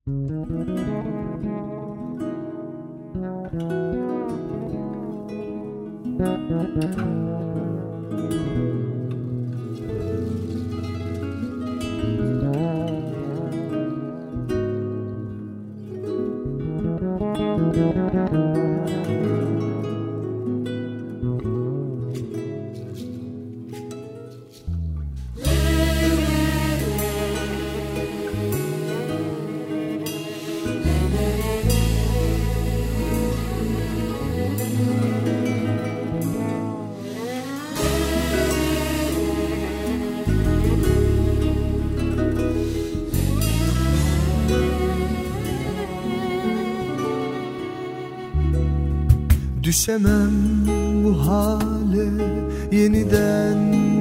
Düşemem bu hale yeniden,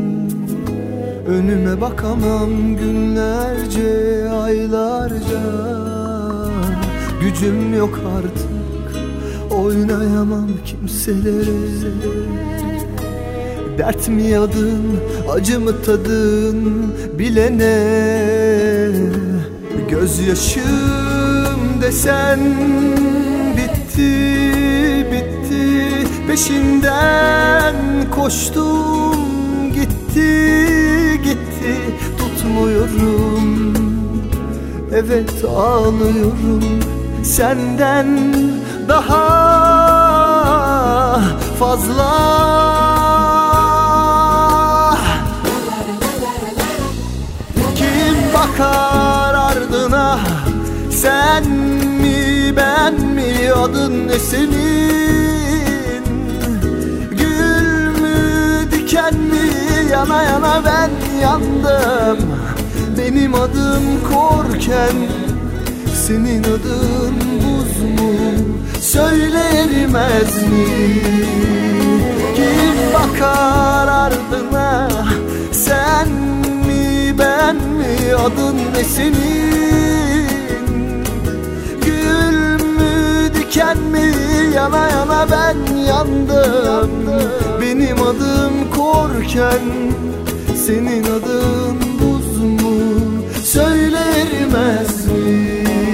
önüme bakamam günlerce, aylarca. Gücüm yok artık, oynayamam kimselere. Dert mi yadın, acı mı tadın bilene. Gözyaşım desen bitti, peşinden koştum, gitti, tutmuyorum. Evet ağlıyorum, senden daha fazla. Kim bakar ardına, sen mi ben mi, adın ne senin? Diken mi, yana yana ben yandım. Benim adım korken, senin adın buz mu? Söyle erimez mi? Kim bakar ardına, sen mi ben mi, adın ne senin? Gül mü diken mi, yana yana ben yandım. Benim adım korken, senin adın buz mu? Söyle erimez mi?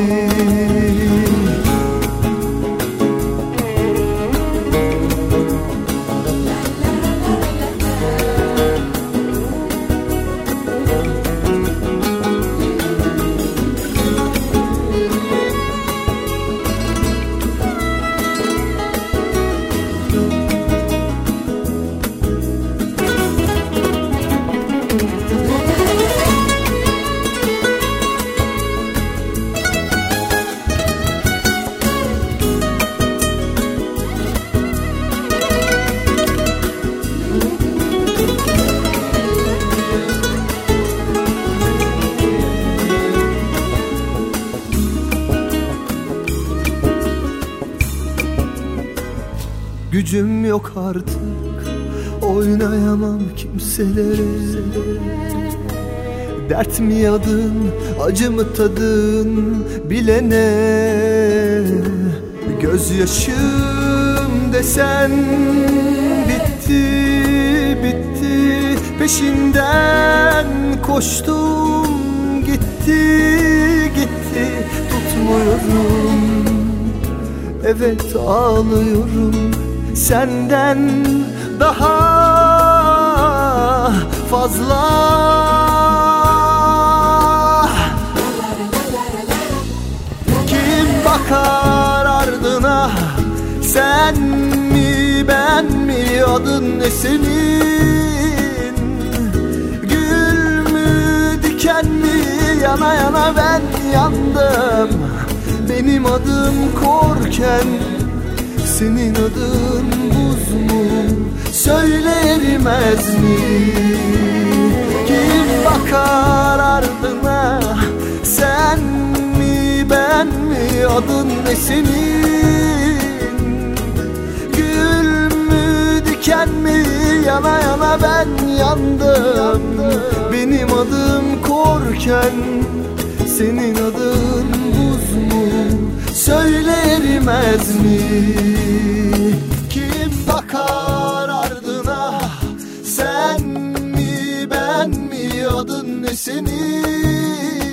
Gücüm yok artık, oynayamam kimselere. Dert mi yadın, acı mı tadın bilene. Gözyaşım desen bitti, peşinden koştum, gitti, tutmuyorum. Evet ağlıyorum, senden daha fazla. Kim bakar ardına, sen mi ben mi, adın ne senin? Gül mü diken mi, yana yana ben yandım. Benim adım korken, senin adın buz mu? Söyle erimez mi? Kim bakar ardına, sen mi ben mi, adın ne senin? Gül mü diken mi, yana yana ben yandım. Benim adım korken, senin adın buz mu? Söyle erimez mi? Kim bakar ardına, sen mi ben mi, adın ne senin?